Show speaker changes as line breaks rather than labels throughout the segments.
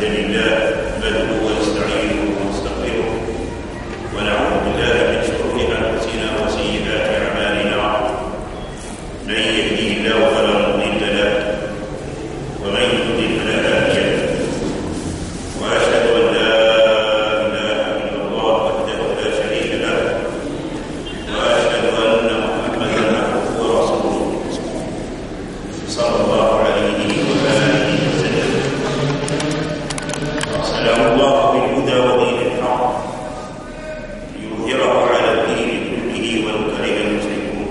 لله نحمده ونستعينه ونستغفره ونعوذ بالله من شرور انفسنا وسيئات اعمالنا. من يهديه الله فلا مضل له ومن يضلل فلا هادي له، واشهد ان لا اله الا الله وحده لا شريك له، واشهد ان محمدا عبده ورسوله صلى الله عليه واله وسلم. ارسله الله بالهدى ودين الحق ليظهره على الدين كله ولو كره المشركون.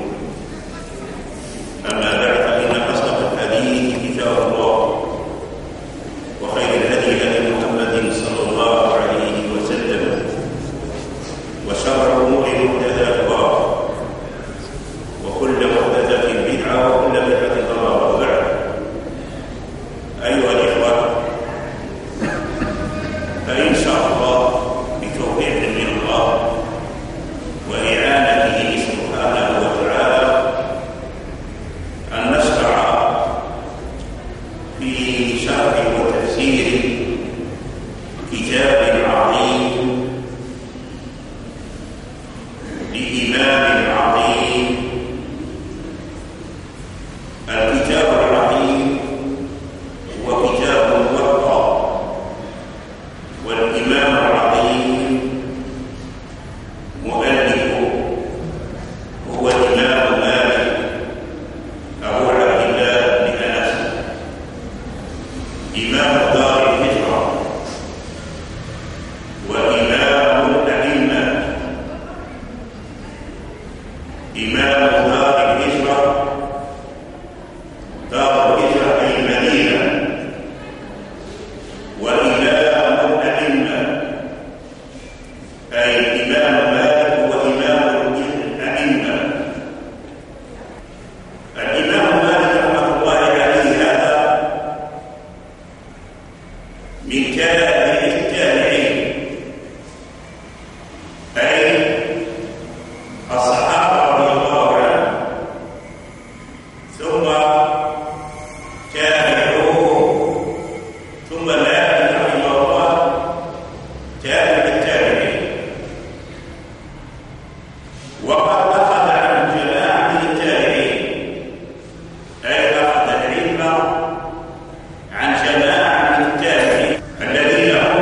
اما بعد، فان اصدق الحديث كتاب الله، وخير الهدي هدي محمد صلى الله عليه وسلم، وشر الامور محدثاتها، وكل محدثه بدعه وكل بدعه ضلاله. وبعد، ايها الاخوه، فان شاء الله بتوفيق من الله واعانته سبحانه وتعالى ان نشرع في شرح وتفسير كتاب عظيم لإمام عظيم. الكتاب العظيم هو كتاب الموطأ، والإمام العظيم مؤلفه هو الإمام مالك أبو عبد الله بن أنس، إمام دار الهجرة وإمام الأئمة، إمام دار الهجرة، دار الهجرة أي المدينة، وإمام الأئمة أي الإمام مالك وإمام الأئمة. الإمام مالك رحمة الله عليه هذا من كبائر التابعين، أي الصحابة رضي الله عنهم، ثم تابعوه، ثم مالك رحمه الله تابع التابعين، وقد أخذ عن جماعة من التابعين، أي أخذ العلم عن جماعة من التابعين الذين هم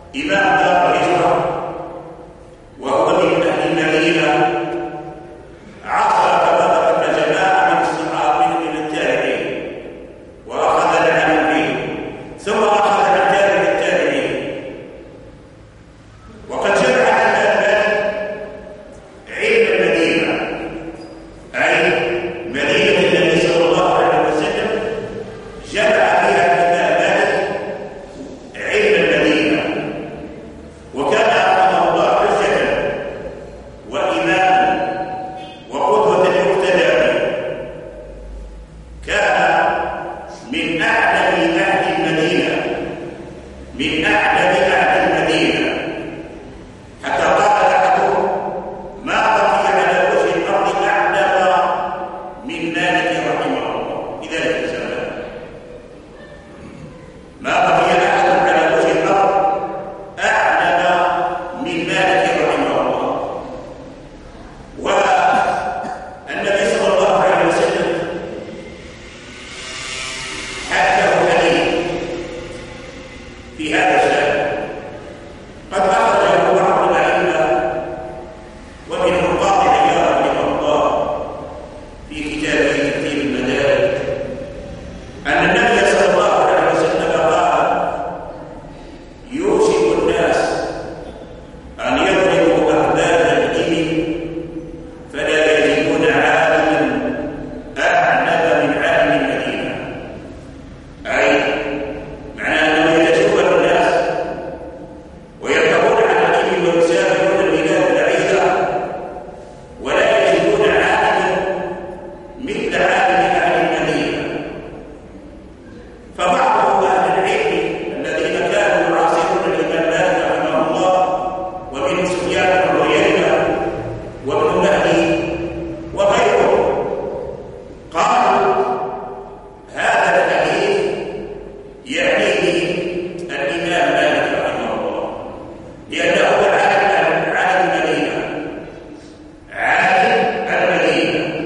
إمام دار الهجرة وهو من أهل المدينة، عصر طبقة جماعة من الصحابة من التابعين وأخذ العلم به، ثم أخذ عن تابع التابعين، وقد جمع الألباني علم المدينة، أي مدينة النبي صلى الله عليه وسلم، جمع فيها الألباني علم المدينة، وكان رحمه الله حجة وإماما وقدوة يقتدى به. كان من أعلم أهل المدينة، من أعلم أهل المدينة، حتى قال أحدهم: ما بقي على وجه الأرض أعلم من مالك رحمه الله في ذلك الزمان. ما بقي أحد على وجه الأرض أعلم من مالك رحمه الله. والنبي صلى الله عليه وسلم حكاه حديث في هذا الشأن قد أخرجه بعض الأئمة ومنهم قاضي عياض رحمه الله في كتابه ترتيب المدارك أن النبي صلى الله عليه وسلم قال: يوشك الناس أن يضربوا أهداف الإبل فلا يجدون عالما أعلم من عالم المدينة. أي معناه أنه يتجول الناس ويركبون على الإبل ويسافرون البلاد البعيدة ولا يجدون عالما مثل عالم أهل المدينة. فبعض أهل العلم الذين كانوا يعاصرون الإمام مالك رحمه الله ومنهم سفيان بن عيينة وابن مهدي وغيرهم قالوا: هذا الحديث يعني به الإمام مالك رحمه الله، لأنه عالم المدينة، عالم المدينة.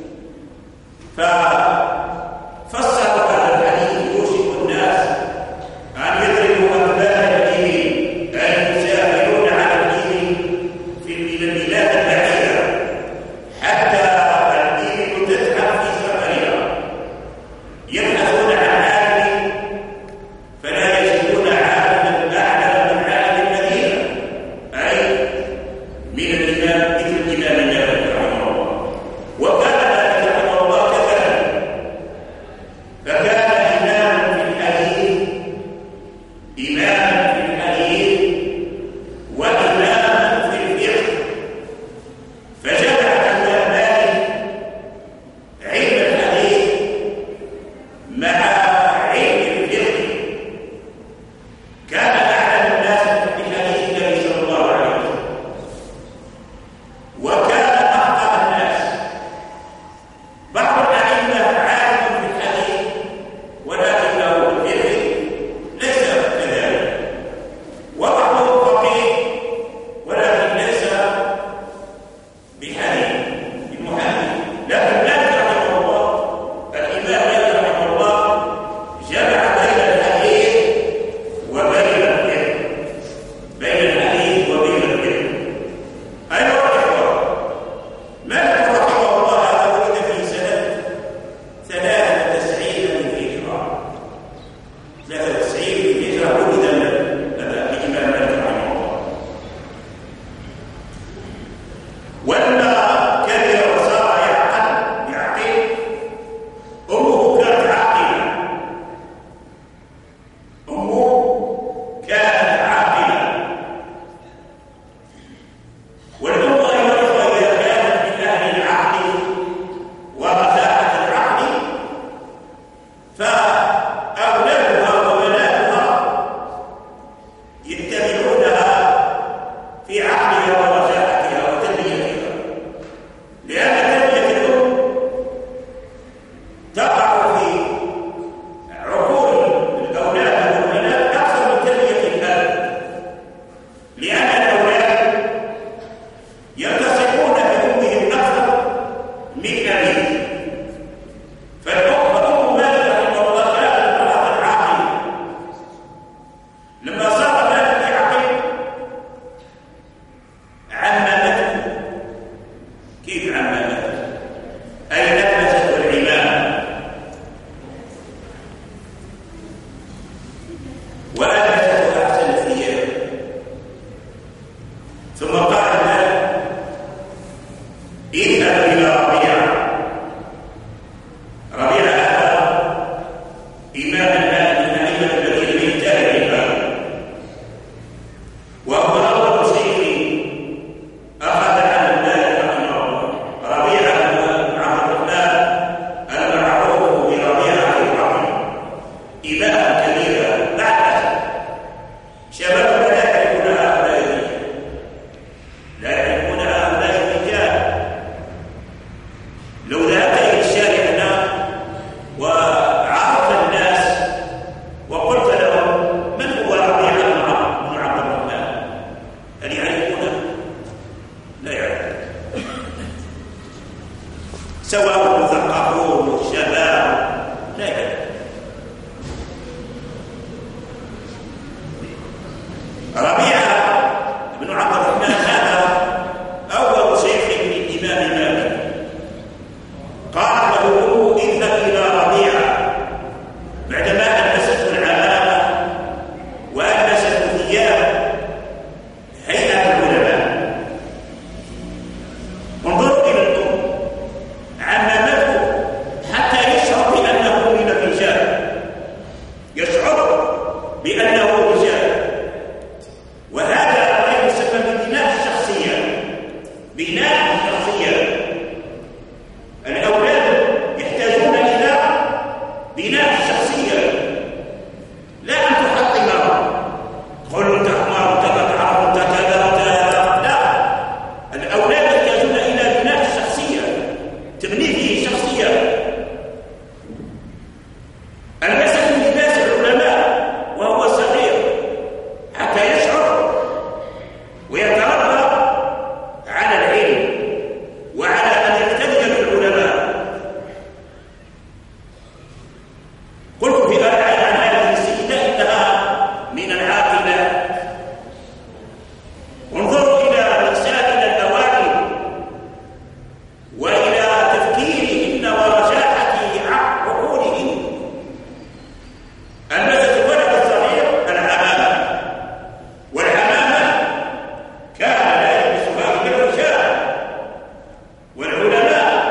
ففسروا هذا الحديث: يوشك الناس أن يضربوا أهداف الإبل، أي يسافرون على الإبل من البلاد البعيدة حتى الإبل تتعب في سفرها، يبحثون عن عالم فلا يجدون عالما أعلم من عالم المدينة، أي من الإمام مثل الإمام مالك رحمه الله. وكان مالك رحمه الله كذلك، فكان إماما في الحديث، إماما في الحديث وإماما في الفقه. فجمع الإمام مالك علم الحديث مع علم الفقه. كان أعلم الناس بحديث النبي صلى الله عليه وسلم، وكان أفقه الناس. بعض الأئمة عالم في الحديث ولكنه في الفقه ليس كذلك، وبعضهم فقيه ولكن ليس بحديث بمحدث. لكن مالك رحمه الله، الإمام مالك رحمه الله، جمع بين الحديث وبين بناء الشخصية. الأولاد يحتاجون إلى بناء الشخصية، لا أن تحطمهم قل أنت حمار أنت ما تعرف أنت كذا وكذا، لا. الأولاد يحتاجون إلى بناء الشخصية، تبنيه شخصية. المسك من لباس العلماء وهو صغير حتى يشعر ويتربى على العلم وعلى أن يقتدي بالعلماء. قلت في عن هذه السيدة إنها من العاقلات. انظروا إلى نسائنا الأوائل وإلى تفكيرهن ورجاحة عقولهن. المسك الولد الصغير العمامة، والعمامة كان لا يلبسها إلا الرجال والعلماء،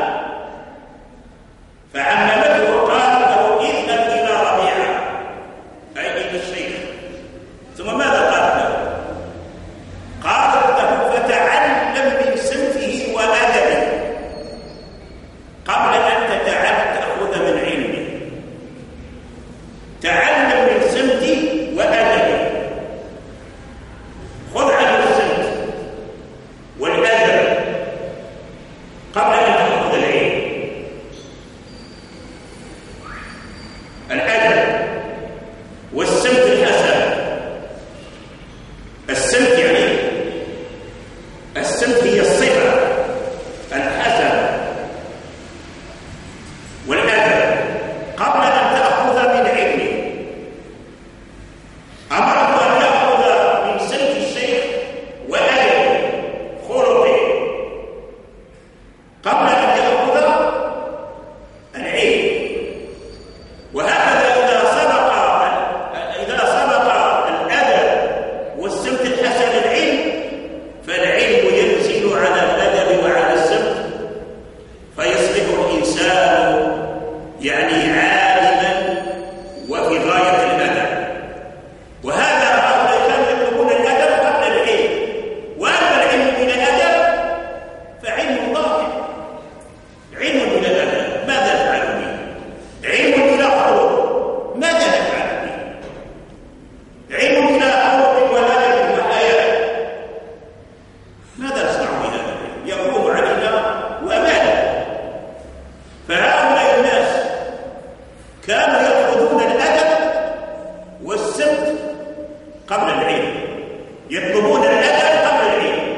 فعممته وقالت له اذهب إلى ربيعة أي إلى الشيخ. ثم ماذا قالت له؟ قالت له فتعلم من سمته وأدبه قبل أن تأخذ من علمه. تعلم من سمته وأدبه، خذ عنه السمت والأدب قبل أن تأخذ العلم. الأدب والسمت الحسن. السمت يعني السمت هي الصفة الحسنة، والأدب قبل أن تأخذ من علمه. أمره أن يأخذ من سمت الشيخ وأدبه خلقه قبل أن يأخذ العلم. وهكذا إذا سبق الأدب والسمت الحسن العلم، فالعلم ينزل على الأدب وعلى السمت، فيصبح الإنسان يعني عالما وفي غاية الأدب. وهذا هؤلاء كانوا يطلبون الأدب قبل العلم، وأما العلم بلا أدب فعلم ضائع. علم بلا أدب ماذا نفعل به؟ علم بلا خلق ماذا نفعل به؟ علم بلا خلق وأدب وحياة ماذا نصنع بهذا العلم؟ يقوم علينا وماذا؟ فهؤلاء الناس كانوا يأخذون الأدب والسمت قبل العلم، يطلبون الأدب قبل العلم.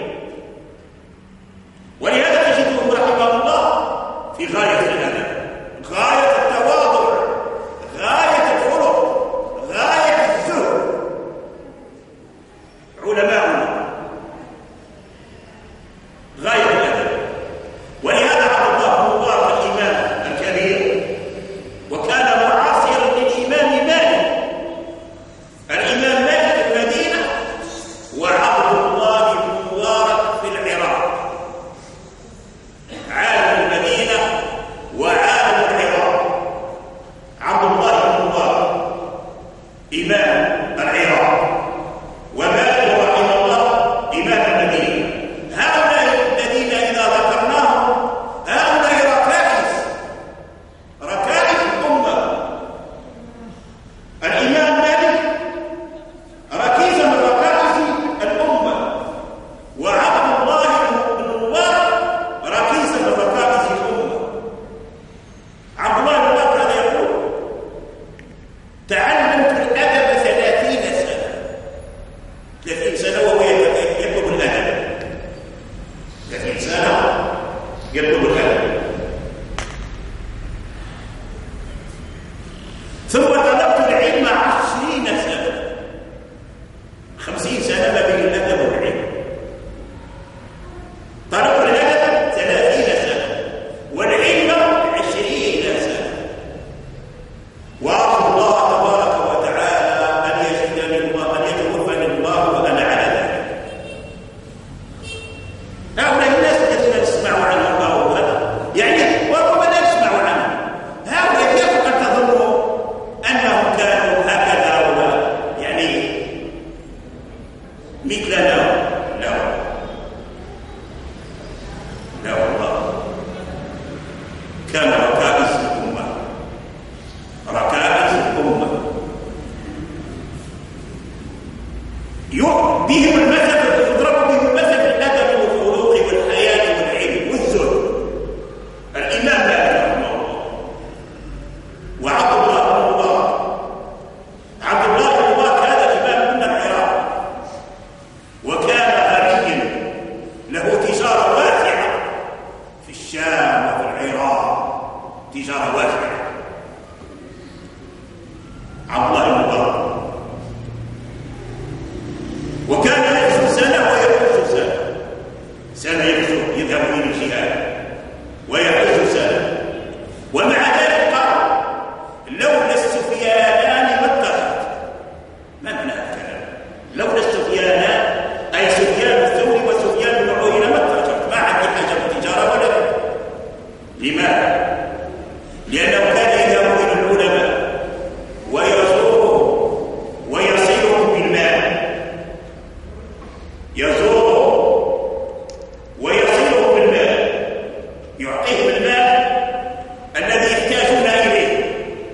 ولهذا تجدهم رحمه الله في غاية الأدب، غاية التواضع، غاية الخلق، غاية الزهد. علماؤنا غاية الأدب. ولهذا عبد الله بن مبارك الإمام الكبير وكان معاصرا للإمام مالك. الإمام مالك في المدينة وعبد الله بن مبارك في العراق. عالم المدينة وعالم العراق. عبد الله بن مبارك إمام العراق، ومالك رحمه الله إمام المدينة. هؤلاء الذين إذا ذكرناهم هؤلاء ركائز الأمة. الإمام مالك ركيزة من ركائز الأمة، وعبد الله بن مبارك ركيزة من ركائز الأمة. عبد الله بن مبارك هذا يقول تعلمت الأدب 30 سنة. 30 سنة وهو يطلب الأدب. 30 سنة يطلب الأدب. ثم طلبت العلم 20 سنة. 50 سنة ما بين الأدب والعلم. طلب الأدب 30 سنة والعلم 20 سنة. وأرجو الله تبارك وتعالى أن يجدني الله، أن يتوفني الله وأنا على ذلك. هؤلاء الناس الذين نسمع عنهم هؤلاء يعني وربما لا نسمع عنهم. هؤلاء كيف قد تظنوا أنهم كانوا هكذا ولا يعني مثلنا؟ لا. بهم المثل، يضرب بهم المثل في الادب والخلق والحياه والعلم والزهد. الامام مالك رحمه الله وعبد الله بن مبارك. عبد الله بن مبارك هذا امام من العراق، وكان غنيا له تجاره واسعه في الشام وفي العراق، تجاره واسعه. عبد الله بن مبارك وكان يغزو سنة ويحج سنة، سنة يغزو يذهب إلى الجهاد ويحج سنة. ومع ذلك قال لولا السفيانان ما اتخذت. ما معنى الكلام؟ لولا السفيانان أي سفيان الثوري وسفيان بن عيينة ما اتخذت، ما عندي حاجة بالتجارة ولا. لماذا؟ لأنه كان يذهب إلى العلماء ويزورهم ويصلهم بالمال، يزورهم ويصلهم بالمال، يعطيهم المال الذي يحتاجون إليه.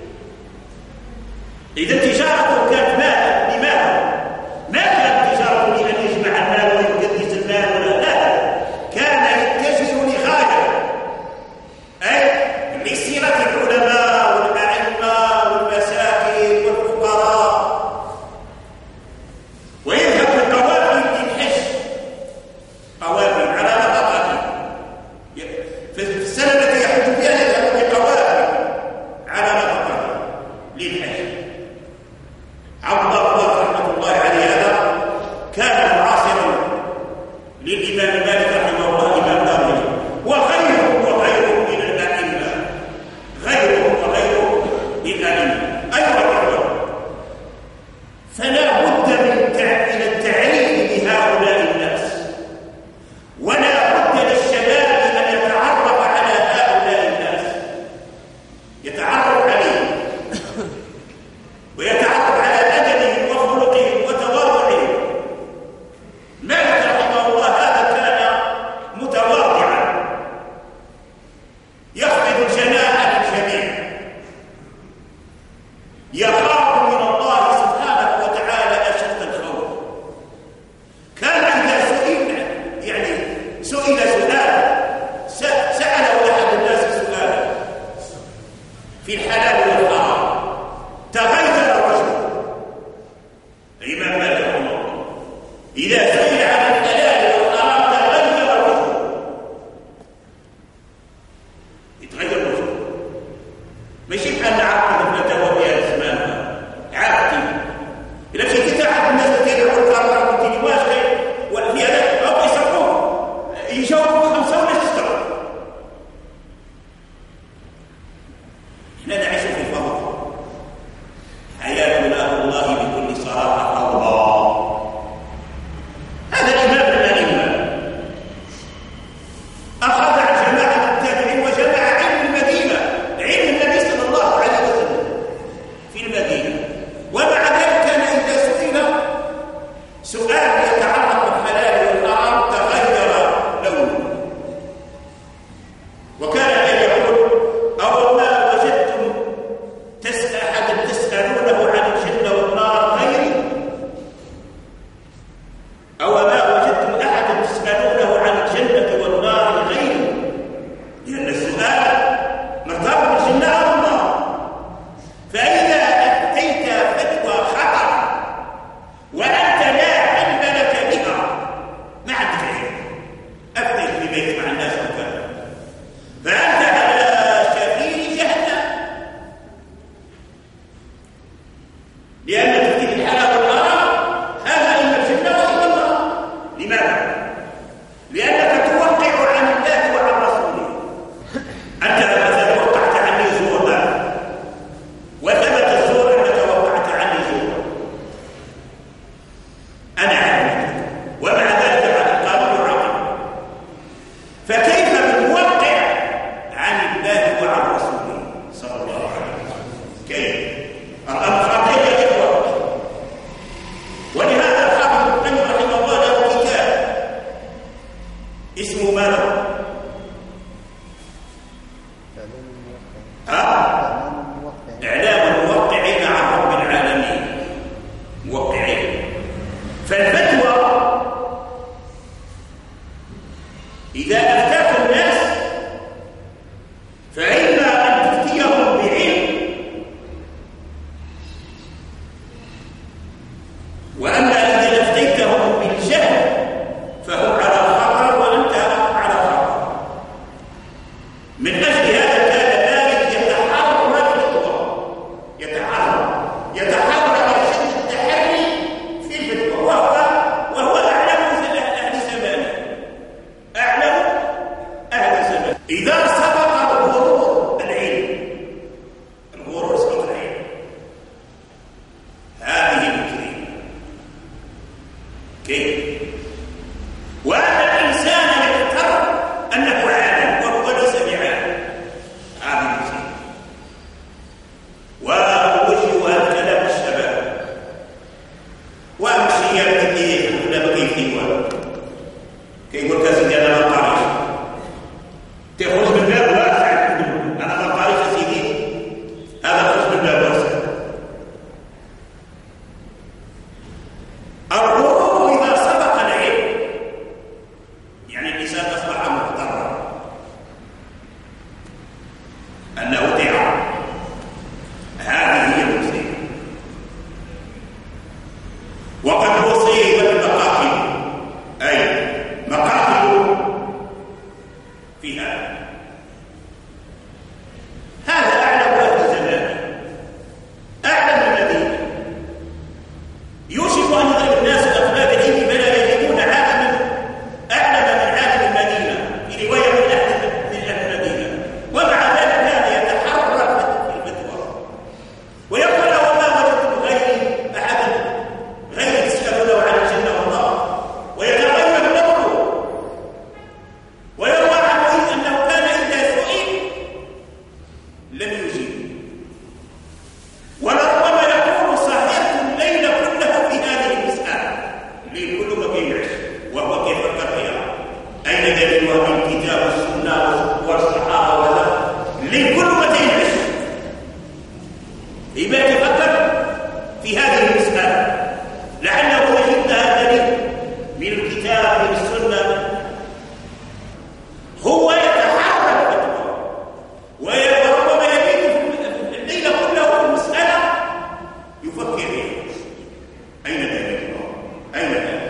إذا تجارته كانت مال لماذا؟ ما كانت تجارته لأن يجمع المال ويقدس المال ولا لا، كان يتجه لغاية، أي لصلة العلماء والأئمة والمساكين والفقراء، ويذهب بالقوافل للحج، قوافل على نفقته. في السنة التي يحج فيها يذهب بقوافل على نفقته للحج. عبد الله رحمة الله عليه هذا كان معاصرا للإمام مالك رحمه الله، إمام داره، وغيره من الأئمة، غيره من الأئمة. أيها الأخوة، فلا بد من التعريف بهؤلاء الناس، ولا بد للشباب أن يتعرف على هؤلاء الناس، يتعرف عليهم ويتعرف على أدبهم وخلقهم وتواضعهم. مالك رحمه الله هذا كان متواضعا، يخفض الجناح للجميع، يخاف من الله سبحانه وتعالى أشد الخوف. كان إذا سئل سأله أحد الناس سؤالا في الحلال والحرام، تغير الرجل. الإمام مالك رحمه الله إذا سئل عن الحلال والحرام تغير الرجل، يتغير الرجل. ماشي بحال عقد الفتاوى في هذا الزمان، عقد إذا مشيت تعرف الناس كيديروا القرار وانت واش وفي هذا أو يسرقوه يجاوبوا 5 ولا 6. احنا نعيش في فوضى، حياتنا والله بكل صراحة فوضى. هذا الإمام من الأئمة أخذ عن جماعة التابعين وجماعة علم المدينة، علم النبي صلى الله عليه وسلم في المدينة. ومع ذلك كان إذا سؤال يتعلق بالحلال والحرام تغير لونه، وكان أن يقول أو ما وجدتم أحدا تسألونه عن الجنة والنار غيري، أو ما وجدتم أحدا تسألونه عن الجنة والنار غيري، لأن السؤال مرتبط بالجنة أو النار. فإذا أتيت فتوى خطأ وأنت لا علم فالفتوى إذا أفتاك الناس فإما أن تفتيهم بعلم، وأما إذا أفتيتهم بالجهل فهم على خطر وأنت على خطر. من أجل هذا كان مالك يتحرر الفتوى، يتحرر على شدة التحري في الفتوى، وهو أعلم أهل زمانه، أعلم أهل زمانه. إذا سبق الغرور العلم، الغرور سبق العلم، هذه المشكلة. كيف؟ وأن الإنسان يغتر أنه عالم وهو ليس بعالم، هذه المشكلة. ووجهها كلام الشباب وأمشي الذي ولا بقي فيه كيقول كاسيدي أنا ما قاريش، تخرج من باب واسع، أنا ما قاريش سيدي، هذا خرج من باب واسع. الغرور إذا سبق العلم يعني الإنسان أصبح مغترا أنه دعا، هذه هي المصيبة. وقد أصيب بالمقاتل، أي مقاتل في هذا أعلم أهل زمانه، أعلم المدينة، يوشك أن يضرب الناس أطباق العلم فلا يجدون عالما أعلم من عالم المدينة، في رواية من أهل المدينة، ومع ذلك كان يتحرك في الفتوى ويقول وما وجدت غيري أحدا غير تسألونه عن الجنة والنار، ويتغير نظره ويروى عنه أنه كان إذا سئل لم يجيب، ولربما يكون صحيح الليل كله في هذه المسألة، الليل كله ما بينعش وهو كيف فكر فيها، أين دليلها من الكتاب والسنة والصحابة ولا الليل كله ما بينعش، لما يتفكر في هذه المسألة لعله يجد لها دليل من الكتاب من السنة. هو يتحرك وربما يبيت الليل كله في المسألة يفكر فيها، أين دليل؟ أين دليل؟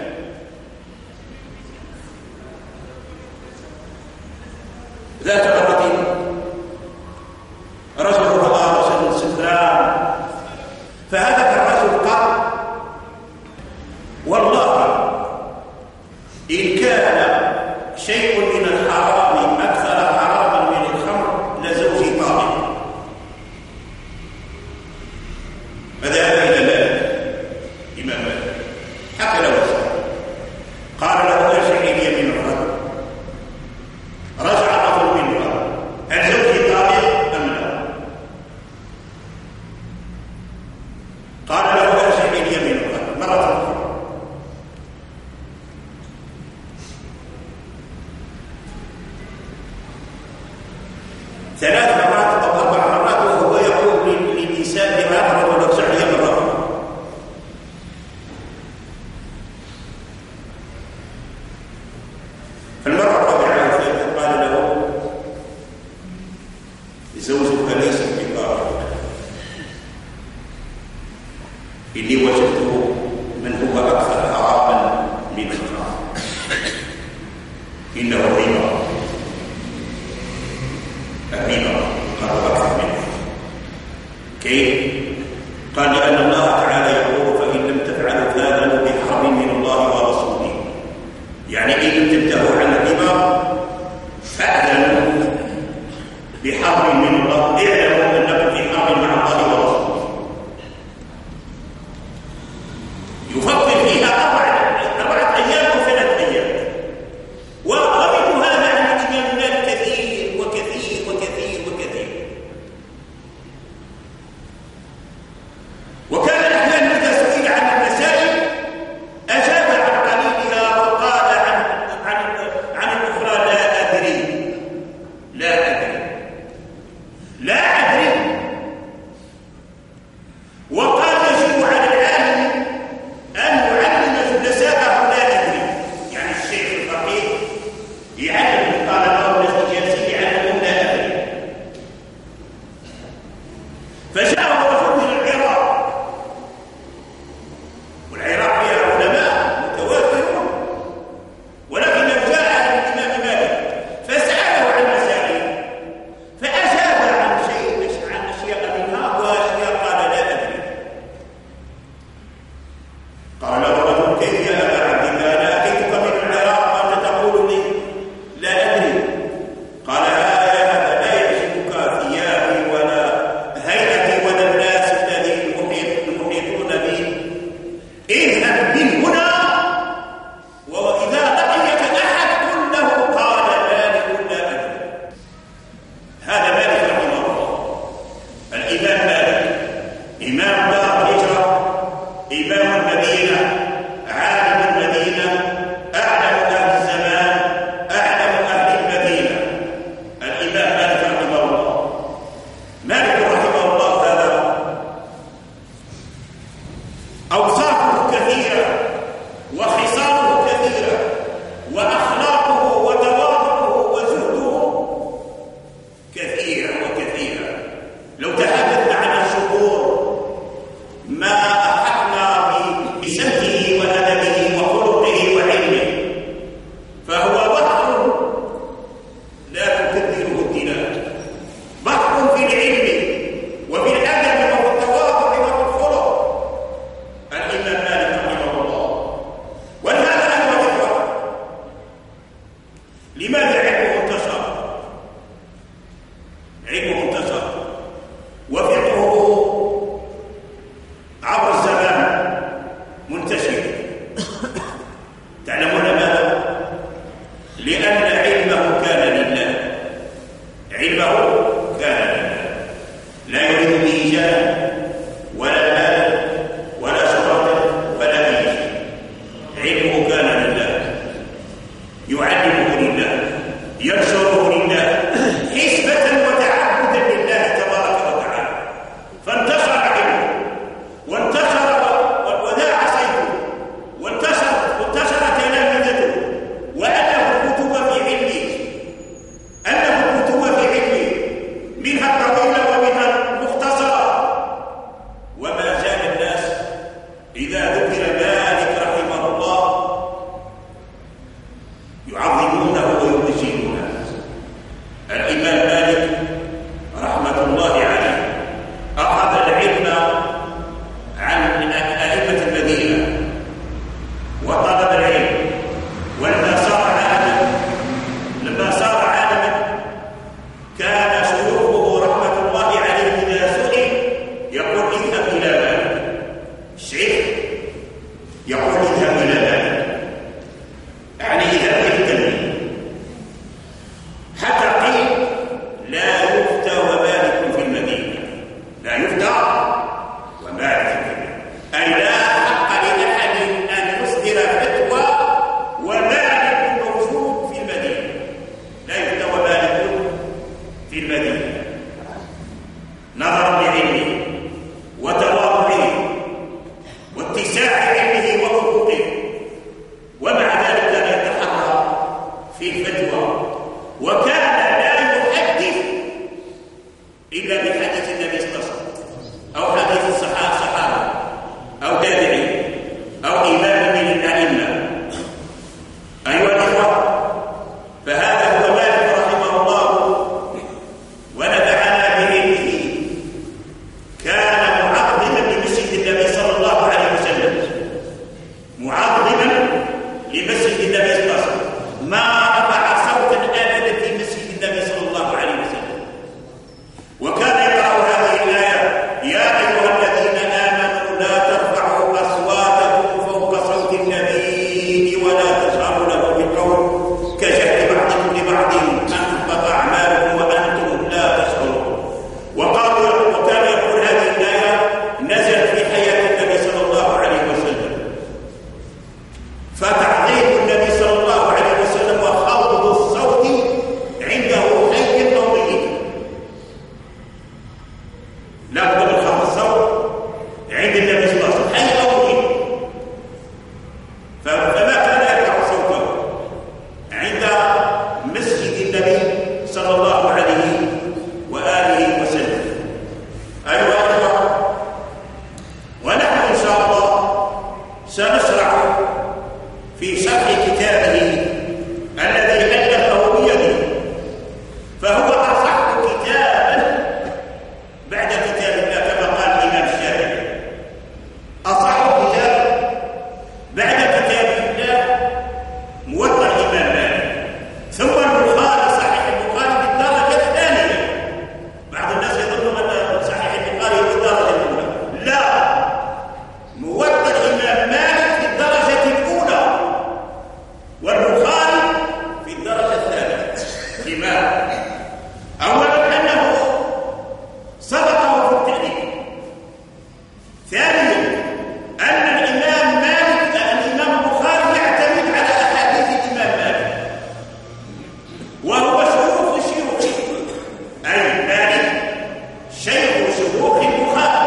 ذات مرة رجل رأى رجل سكران، فهذا الرجل قال والله إن كان شيء من الحرام أكثر حراما من الخمر لزوجي طاهر. فذهب إلى مالك، إمام مالك، حكى له السؤال، قال له ارجع إلي من الرجل. رجع الرجل منه، هل زوجي طاهر أم لا؟ قال له ارجع إلي من الرجل مرة أخرى. ثلاث مرات أو أربع مرات وهو يقول للإنسان لما أمر ولو سعي مرة. فالمرة الرابعة قال له زوجك ليس بطاهر، إني وجدته من هو أكثر حراما من الخمر، إنه الربا قال أكثر منه. كيف؟ قال لأن الله تعالى يقول فإن لم تفعلوا فآذنوا بحرب من الله ورسوله، يعني إن لم تنتهوا عن الربا فآذنوا بحرب من الله، اعلموا أنكم في حرب مع الله ورسوله. يفضل فيها أربعة أيام وثلاث أيام. وقرأت هذا عن الإمام مالك كثير وكثير وكثير وكثير. وكان أحيانا إذا سئل عن المسائل أجاب عن قليلها وقال عن الأخرى لا أدري. فتعظيم النبي صلى الله عليه وسلم وخفض الصوت عنده حي أو ميت. لا بد من خفض الصوت عند النبي صلى الله عليه وسلم حي أو ميت. فما كان يرفع صوته عند مسجد النبي صلى الله عليه وآله وسلم. أيها الأخوة، ونحن إن شاء الله سنشرع في شرح كتابه الذي ألفه بيده، فهو أصح كتابا بعد كتاب الله كما قال الإمام الشافعي. أصح كتاب بعد كتاب الله موطأ الإمام مالك، ثم البخاري صحيح البخاري بالدرجة الثانية. بعض الناس يظنون أن صحيح البخاري بالدرجة الأولى، لا، موطأ الإمام مالك في الدرجة الأولى والبخاري في الدرجة الثانية. لماذا؟ أولا أنه سبقه في التأليف، ثانيا أن الإمام البخاري يعتمد على أحاديث الإمام مالك، وهو شيوخ شيوخه، أي مالك شيخ شيوخ البخاري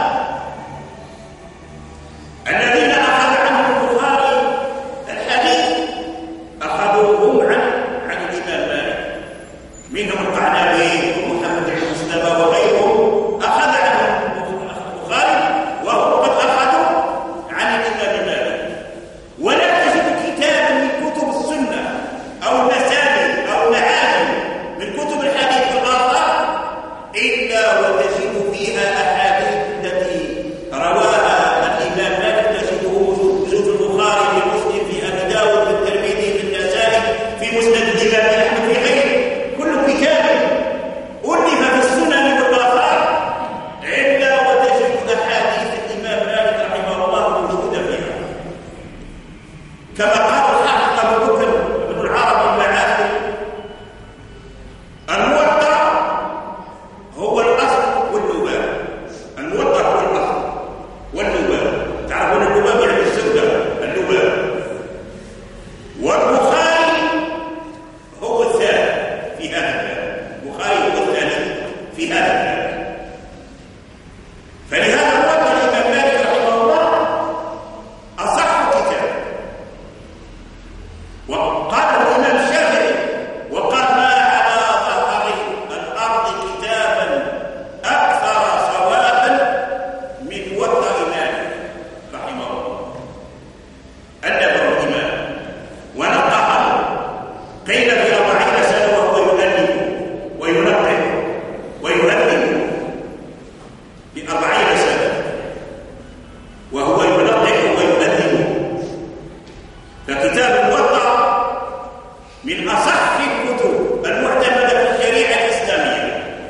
الذين أخذ عنهم البخاري الحديث أخذوهم عن الإمام مالك، منهم القعنبي ومحمد بن مسلمة وغيرهم أخذ عنهم البخاري وهم قد أخذوا عن الإمام مالك. ولا تجد كتابا من كتب السنة أو المسانيد أو المعاجم من كتب الحديث والآثار إلا وتجد فيها أحاديث التي رواها الإمام مالك، تجده في البخاري، في مسلم، في أبي داود، في الترمذي، في النسائي، في مسند الإمام أحمد، في غيره. كل كتاب ألف في السنن والآثار إلا وتجد أحاديث الإمام مالك رحمه الله موجودة فيها. كما قال الحافظ أبو بكر بن العربي المعافري: الموطأ هو الأصل واللباب. الموطأ هو الأصل واللباب. تعرفون اللباب يعني الزبدة، اللباب. والبخاري هو الثاني في هذا الباب. البخاري هو الثاني في هذا الباب. فلهذا موطأ الإمام مالك رحمه الله أصح كتاب. وقال الإمام الشافعي وقال: ما على ظهر الأرض كتابا أكثر صوابا من موطأ مالك رحمه الله. ألفه الإمام ونقحه، قيل في 40 سنة وهو يؤلف وينقح ويؤلف في 40 سنة وهو ينقح ويؤلف. فكتاب الموطأ من أصح الكتب المعتمدة في الشريعة الإسلامية.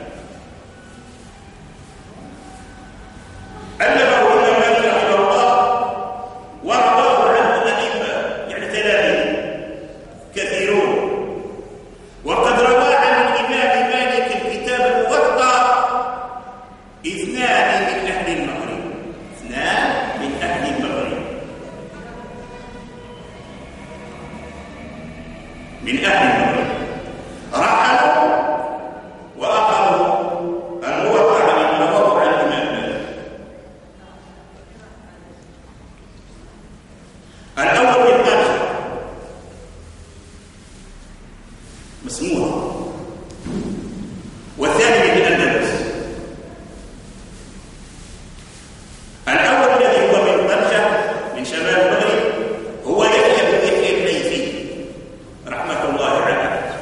ألفه الإمام مالك رحمه الله ورواه عنه الأئمة، يعني تلاميذ كثيرون. وقد روى عن الإمام مالك الكتاب الموطأ 2 من أهل المغرب. 2 من أهل المغرب، من أهل المغرب رحلوا وأخذوا الموطأ من رواه عن الإمام مالك. الأول من طنجة مسموع، والثاني من الأندلس. الأول الذي هو من طنجة من شمال المغرب هو يحيى بن يحيى الليثي رحمة الله عليه.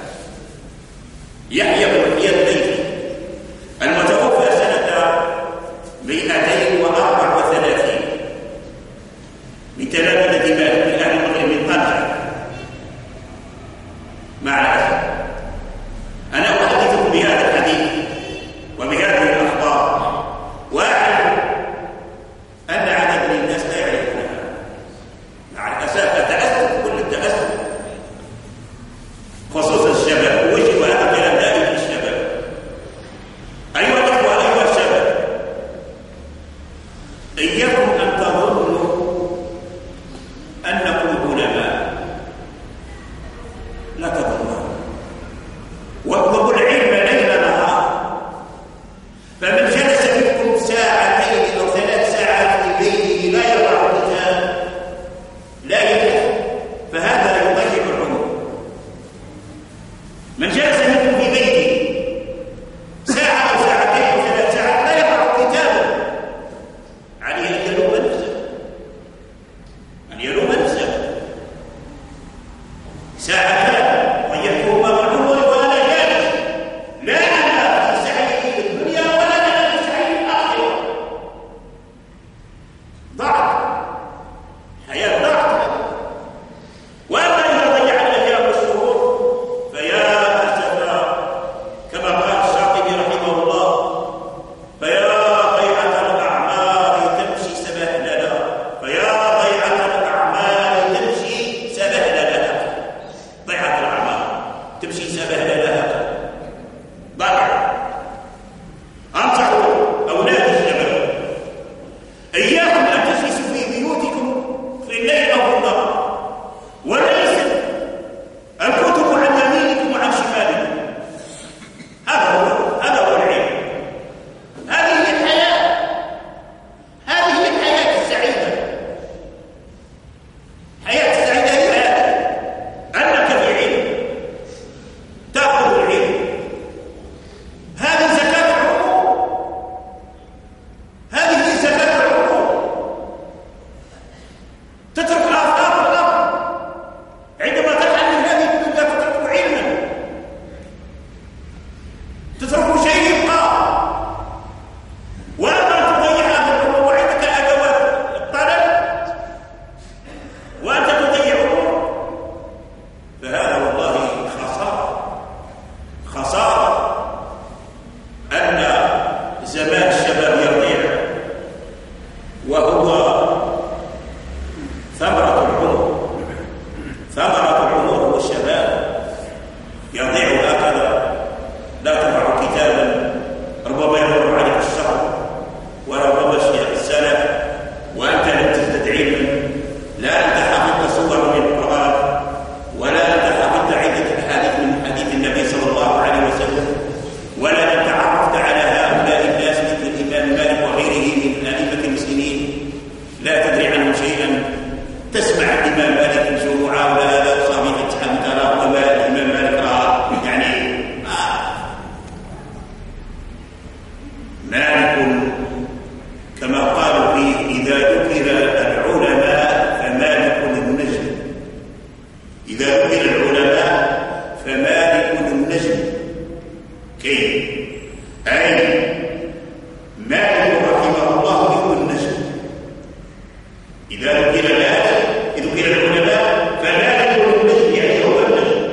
إذا ذكر العلماء فمالك النجم كيف؟ أي مالك رحمه الله ذو النجم. إذا ذكر العلماء فمالك النجم يعني هو النجم.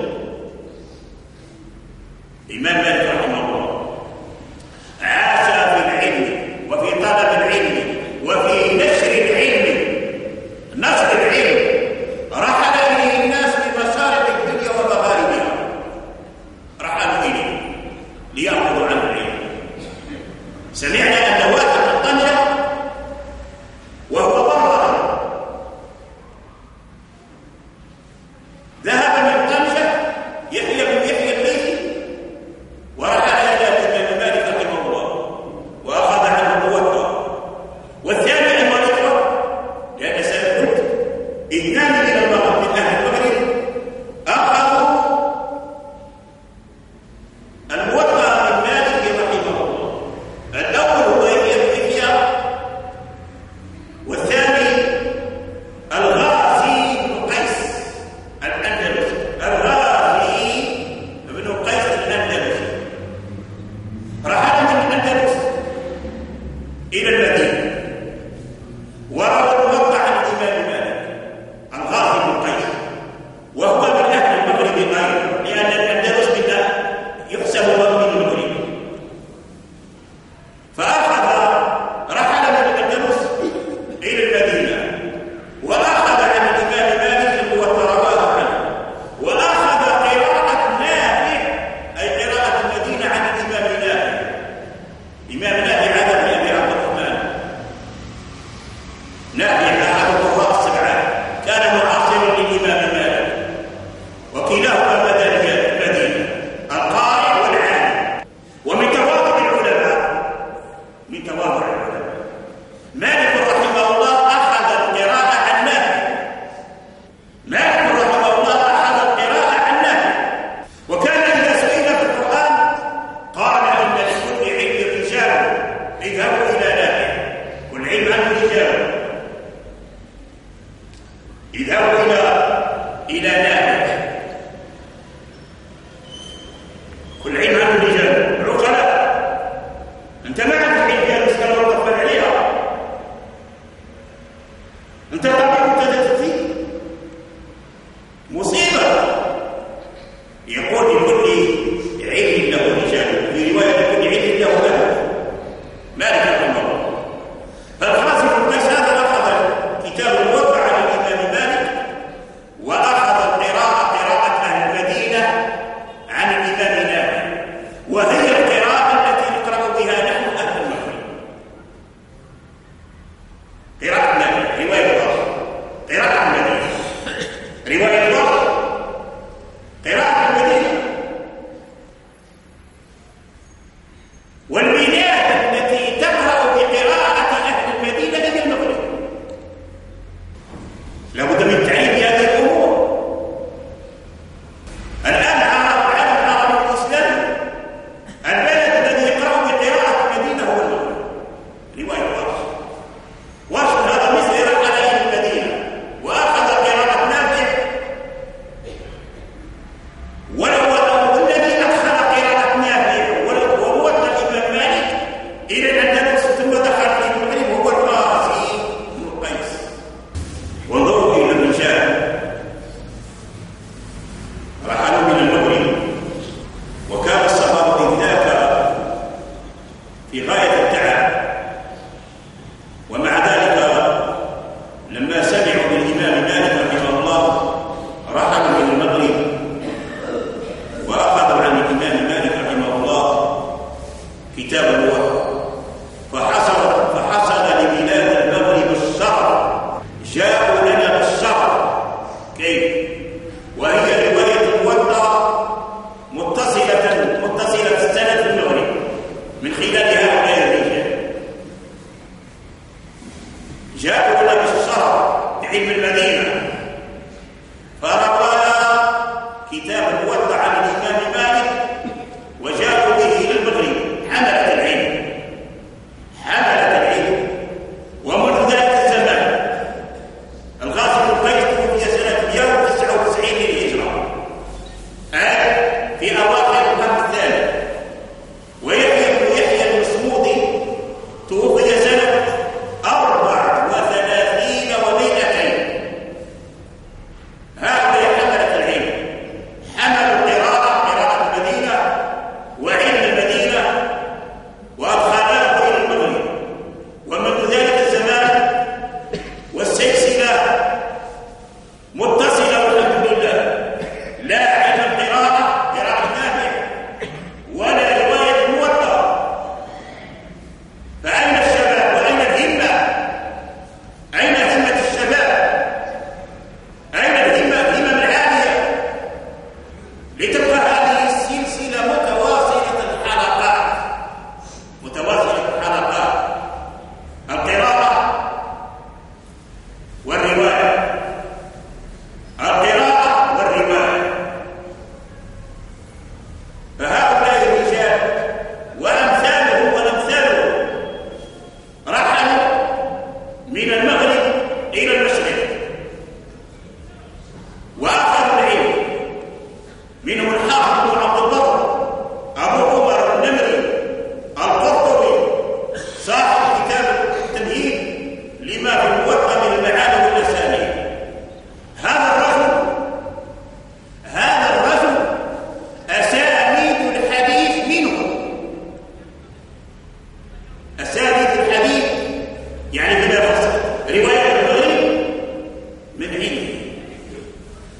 الإمام مالك رحمه الله عاش في العلم وفي طلب العلم وفي نشر العلم. نشر العلم رحل إليه الناس بمشارق الدنيا ومغاربها، رحلوا إليه ليأخذوا عنه العلم. سمعنا أن واحد من طنجة وهو ضرر ذهب من طنجة يحيى بن يحيى الليثي ورحل إلى الإمام مالك رحمه الله وأخذ عنه الموطأ. والثاني أيها الإخوة، لأن سنقول اثنان من المغرب من أهل المغرب أخذوا الموطأ من مالك رحمه الله. الأول هو يحيى بن يحيى، والثاني الغازي بن قيس الأندلسي. الغازي بن قيس الأندلسي رحل من الأندلس إلى المدينة وروى الموطأ عن الإمام مالك. الغازي بن قيس وهو من أهل المغرب أيضا، لأن الأندلس يحسب من المغرب. رحل من الأندلس إلى المدينة وأخذ عن الإمام مالك الموطأ رواه عنه، وأخذ قراءة نافع أي قراءة المدينة عن الإمام نافع. إمام نافع هذا بن أبي عبد الرحمن نافع أحد القراء السبعة، كان معاصرا للإمام مالك، وكلاهما مدى المدينة القارئ والعالم. ومن تواضع العلماء مالك رحمه الله أخذ القراءة عن نافع. مالك رحمه الله أخذ القراءة عن نافع، وكان إذا سئل في القرآن قال إن لكل علم رجال اذهبوا إلى نافع، والعلم عنه رجال، اذهبوا إلى نافع، كل علم عنه رجال عقلاء. أنت ما عندك علم مسكنة وتطفل عليها، أنت طبعا مبتدأ مصيبة. يقول لكل علم له رجال، في رواية لكل علم له أهل. مالك رحمه الله. فالغازي بن قيس هذا أخذ كتاب الموطأ عن الإمام مالك وأخذ القراءة قراءة أهل المدينة عن الإمام نافع، وهي القراءة التي نقرأ بها نحن أهل المغرب. قراءة نافع رواية الغازي، قراءة المدينة رواية الغازي، قراءة المدينة. والبلاد التي تقرأ بقراءة أهل المدينة هي المغرب. لابد من تعليم هذه الأمور. الآن على العالم الإسلامي البلد الذي يقرأ بقراءة المدينة هو المغرب. رواية ورش هذا مصر على أهل المدينة وأخذ قراءة نافع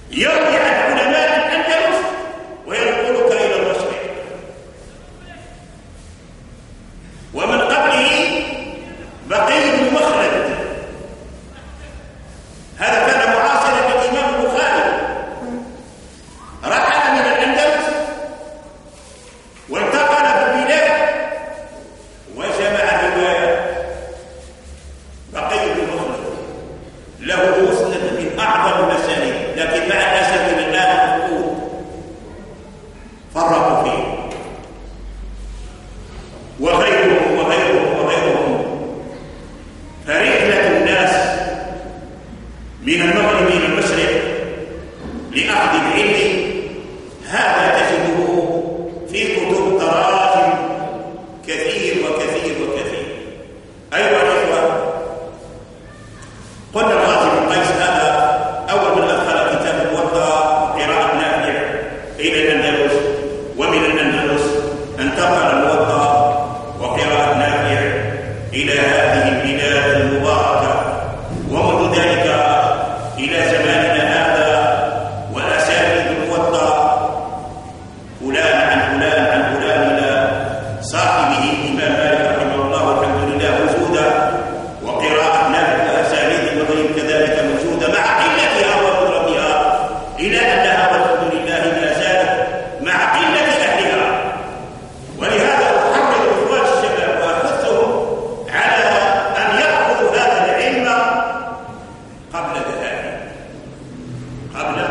يروي عن علماء الأندلس وينقلك إلى المشرق. ومن قبله بقي بن مخلد، هذا كان معاصرا للإمام البخاري، رحل من الأندلس وانتقل في البلاد وجمع الروايات. بقي بن مخلد له مسند من أعظم المسانيد، لكن مع الأسف الآن النقود فرقوا فيه، وغيرهم وغيرهم وغيرهم. فرحلة الناس من المغرب إلى المشرق لأخذ العلم هذا تجده في كتب تراجم كثير وكثير وكثير. أيها الإخوة، قلنا الغازي بن قيس هذا أول من أدخل كتاب الموطأ وقراءة نافع إلى الأندلس، ومن الأندلس انتقل الموطأ وقراءة نافع إلى هذه البلاد المباركة، ومنذ ذلك إلى زماننا هذا وأسانيد الموطأ فلان عن فلان عن فلان إلى صاحبه الإمام مالك رحمه الله والحمد لله موجودة، وقراءة نافع وأسانيد المغرب كذلك موجودة مع قلتها وقدرتها، إلى أنها والحمد لله لا زالت مع قلة أهلها. ولهذا أحرض إخوان الشباب وأحثهم على أن يأخذوا هذا العلم قبل ذهابه، قبل